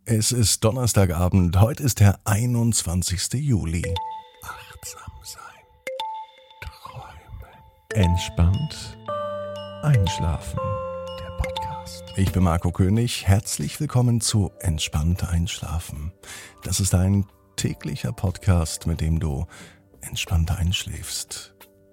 Es ist Donnerstagabend, heute ist der 21. Juli. Achtsam sein, träumen, entspannt einschlafen. Der Podcast. Ich bin Marco König, herzlich willkommen zu Entspannt einschlafen. Das ist ein täglicher Podcast, mit dem du entspannt einschläfst.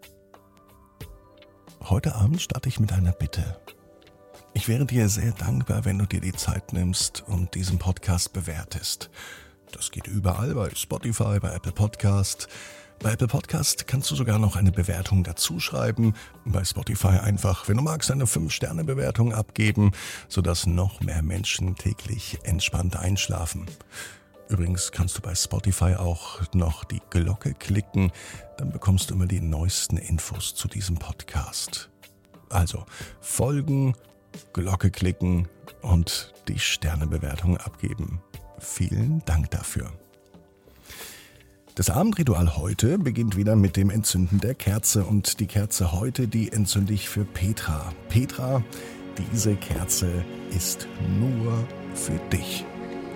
Heute Abend starte ich mit einer Bitte. Ich wäre dir sehr dankbar, wenn du dir die Zeit nimmst und diesen Podcast bewertest. Das geht überall, bei Spotify, bei Apple Podcast. Bei Apple Podcast kannst du sogar noch eine Bewertung dazu schreiben. Bei Spotify einfach, wenn du magst, eine 5-Sterne-Bewertung abgeben, sodass noch mehr Menschen täglich entspannt einschlafen. Übrigens kannst du bei Spotify auch noch die Glocke klicken, dann bekommst du immer die neuesten Infos zu diesem Podcast. Also folgen, Glocke klicken und die Sternebewertung abgeben. Vielen Dank dafür. Das Abendritual heute beginnt wieder mit dem Entzünden der Kerze und die Kerze heute, die entzünde ich für Petra. Petra, diese Kerze ist nur für dich.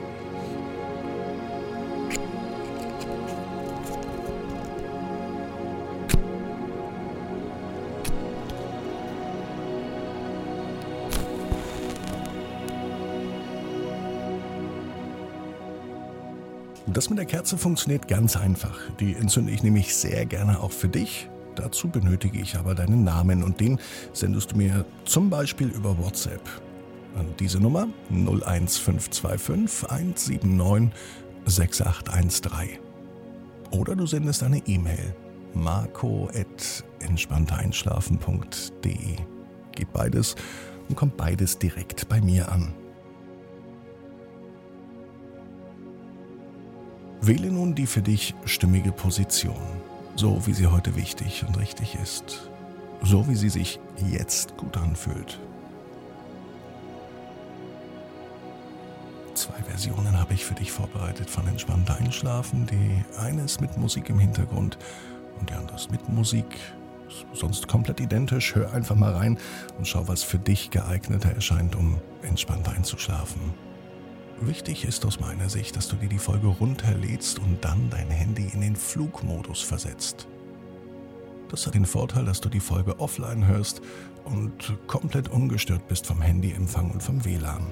Das mit der Kerze funktioniert ganz einfach. Die entzünde ich nämlich sehr gerne auch für dich. Dazu benötige ich aber deinen Namen und den sendest du mir zum Beispiel über WhatsApp an diese Nummer 01525 179 6813. Oder du sendest eine E-Mail marco@entspannteinschlafen.de. Geht beides und kommt beides direkt bei mir an. Wähle nun die für dich stimmige Position, so wie sie heute wichtig und richtig ist, so wie sie sich jetzt gut anfühlt. 2 Versionen habe ich für dich vorbereitet von Entspannt einschlafen. Die eine ist mit Musik im Hintergrund und die andere ist mit Musik. Sonst komplett identisch. Hör einfach mal rein und schau, was für dich geeigneter erscheint, um entspannt einzuschlafen. Wichtig ist aus meiner Sicht, dass du dir die Folge runterlädst und dann dein Handy in den Flugmodus versetzt. Das hat den Vorteil, dass du die Folge offline hörst und komplett ungestört bist vom Handyempfang und vom WLAN.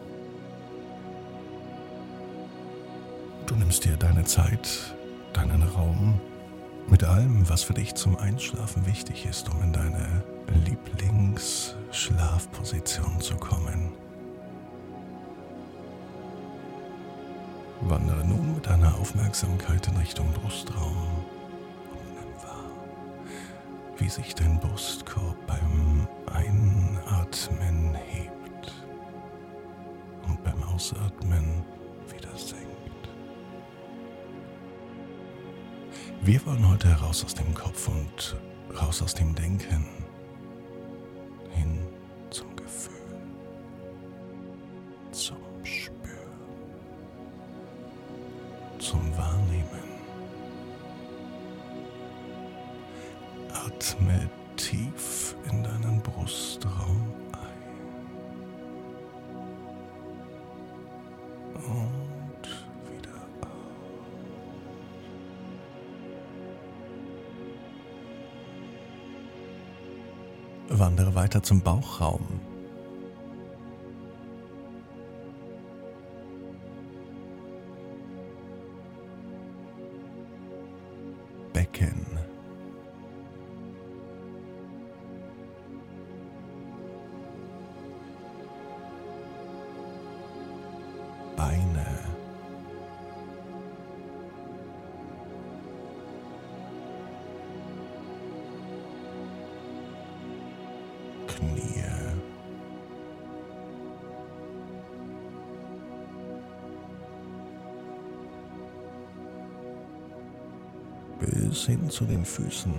Du nimmst dir deine Zeit, deinen Raum, mit allem, was für dich zum Einschlafen wichtig ist, um in deine Lieblingsschlafposition zu kommen. Wandere nun mit deiner Aufmerksamkeit in Richtung Brustraum und nimm wahr, wie sich dein Brustkorb beim Einatmen hebt und beim Ausatmen wieder senkt. Wir wollen heute raus aus dem Kopf und raus aus dem Denken, hin zum Gefühl, zum Spüren. Zum Wahrnehmen. Atme tief in deinen Brustraum ein und wieder aus. Wandere weiter zum Bauchraum. Becken. Beine. Knie. Bis hin zu den Füßen.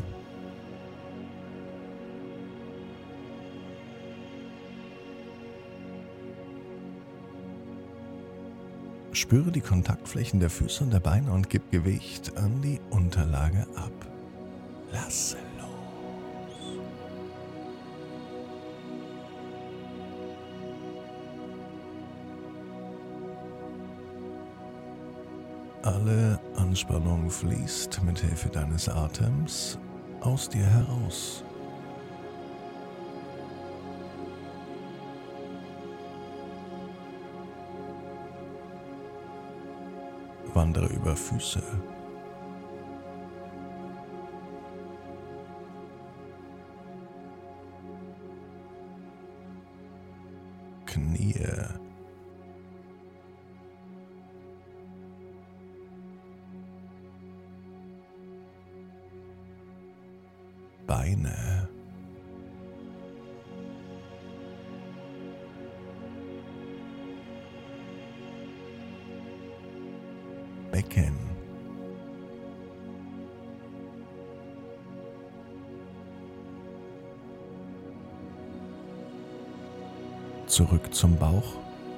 Spüre die Kontaktflächen der Füße und der Beine und gib Gewicht an die Unterlage ab. Lasse los. Alle Anspannung fließt mit Hilfe deines Atems aus dir heraus. Wandere über Füße, Knie, Beine, Becken, zurück zum Bauch,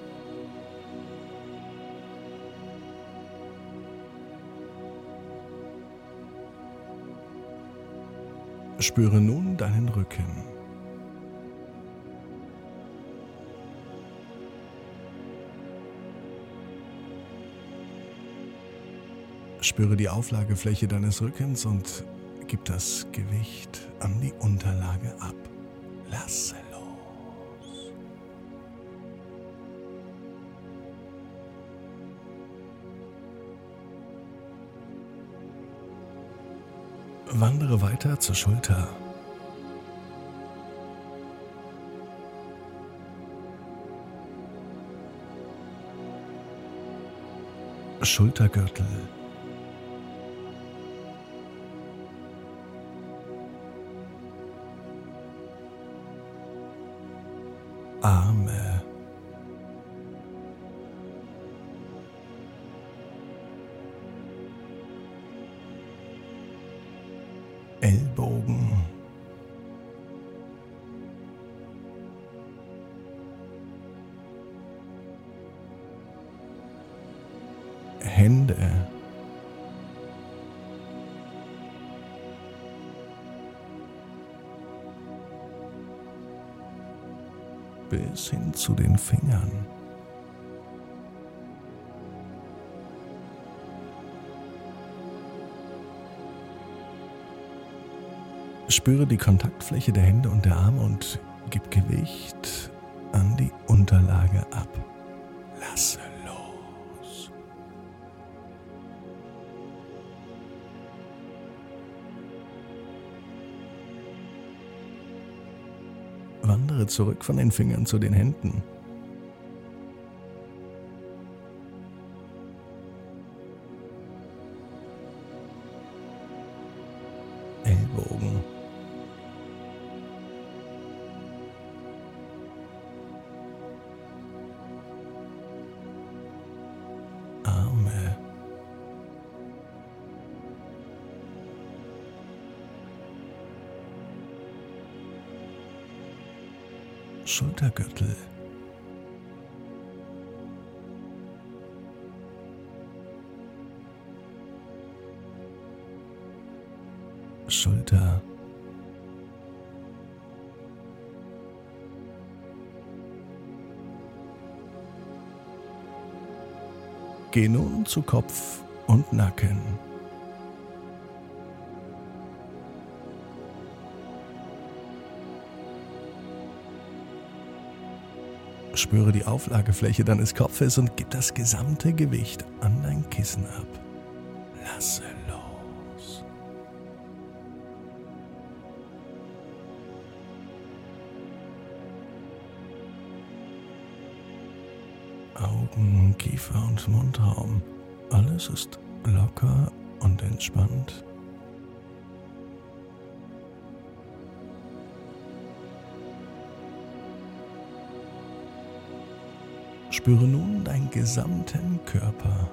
spüre nun deinen Rücken. Spüre die Auflagefläche deines Rückens und gib das Gewicht an die Unterlage ab. Lasse los. Wandere weiter zur Schulter. Schultergürtel. Arme. Ellbogen. Hände. Bis hin zu den Fingern. Spüre die Kontaktfläche der Hände und der Arme und gib Gewicht an die Unterlage ab. Lasse los. Wandere zurück von den Fingern zu den Händen. Ellbogen. Arme. Schultergürtel. Schulter. Geh nun zu Kopf und Nacken. Spüre die Auflagefläche deines Kopfes und gib das gesamte Gewicht an dein Kissen ab. Lasse los. Augen, Kiefer und Mundraum. Alles ist locker und entspannt. Spüre nun deinen gesamten Körper.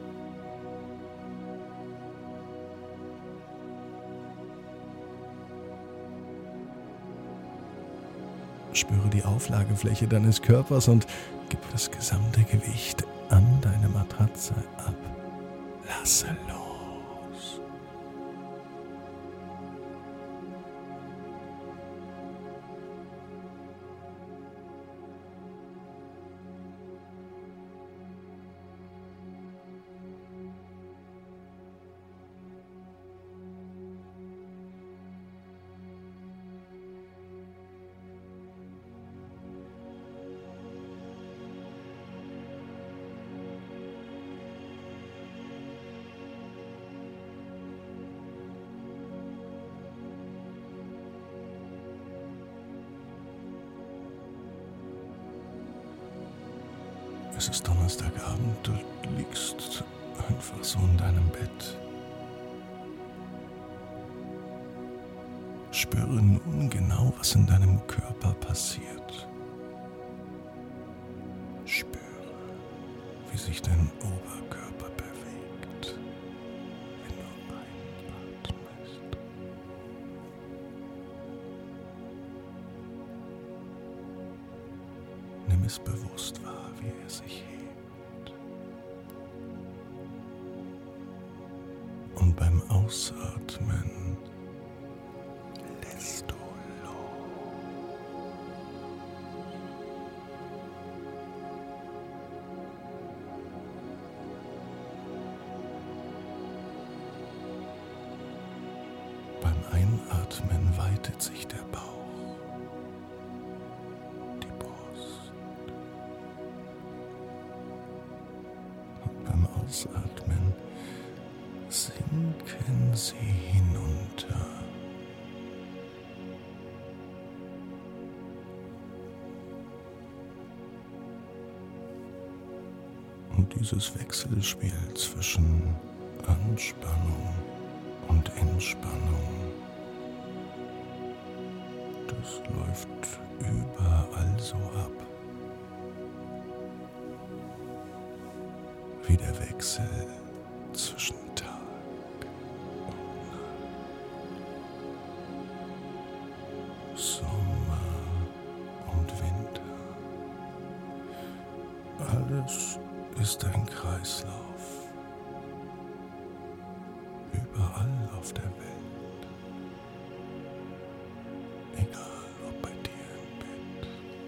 Spüre die Auflagefläche deines Körpers und gib das gesamte Gewicht an deine Matratze ab. Lasse los. Es ist Donnerstagabend, du liegst einfach so in deinem Bett. Spüre nun genau, was in deinem Körper passiert. Spüre, wie sich dein Oberkörper bewegt, wenn du einatmest. Nimm es bewusst wahr, wie er sich hebt. Und beim Ausatmen lässt du los. Beim Einatmen weitet sich der Bauch, die Brust. Und beim Ausatmen sinken sie hinunter. Und dieses Wechselspiel zwischen Anspannung und Entspannung, das läuft überall so ab. Wie der Wechsel zwischen Tag und Nacht, Sommer und Winter. Alles ist ein Kreislauf, überall auf der Welt, egal ob bei dir im Bett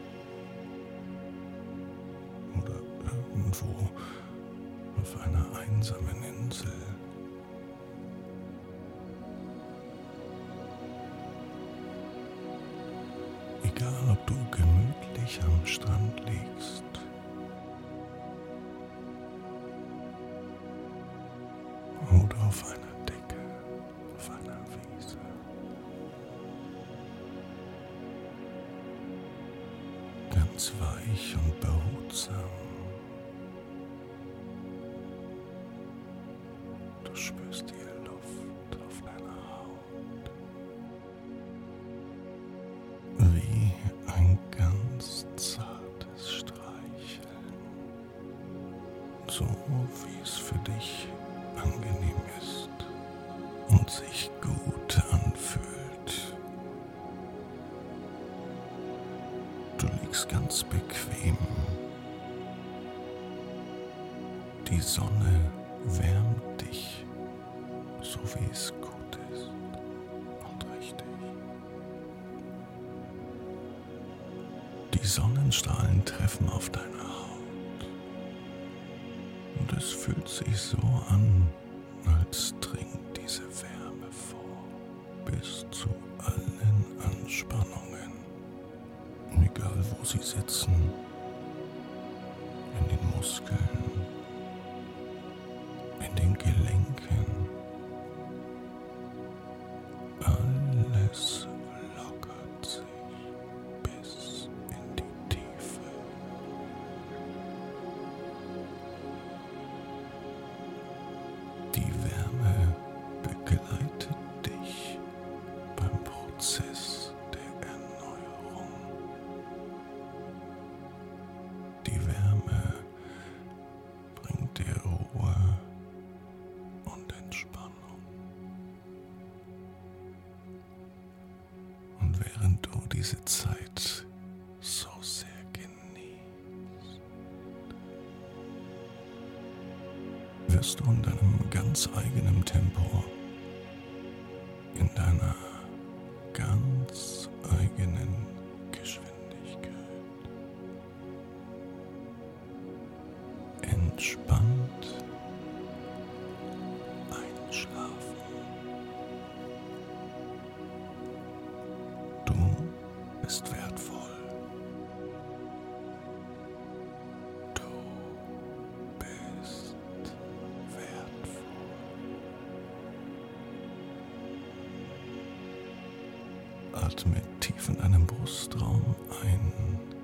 oder irgendwo auf einer einsamen Insel. Egal ob du gemütlich am Strand liegst oder auf einer Decke, auf einer Wiese. Ganz weich und behutsam. Du spürst die Luft auf deiner Haut. Wie ein ganz zartes Streicheln. So wie es für dich angenehm ist und sich gut anfühlt. Du liegst ganz bequem. Die Sonne wärmt dich, so wie es gut ist und richtig. Die Sonnenstrahlen treffen auf deine Haut. Und es fühlt sich so an, als dringt diese Wärme vor, bis zu allen Anspannungen, egal wo sie sitzen, in den Muskeln, in den Gelenken, alles lockert sich bis in die Tiefe. Die Wärme begleitet dich beim Prozess der Erneuerung. Die Wärme bringt dir Ruhe und Entspannung. Und während du diese Zeit so sehr genießt, wirst du in deinem ganz eigenen Tempo, in deiner ganz eigenen Geschwindigkeit entspannt einschlafen. Du bist wertvoll. Du bist wertvoll. Atme tief in deinem Brustraum ein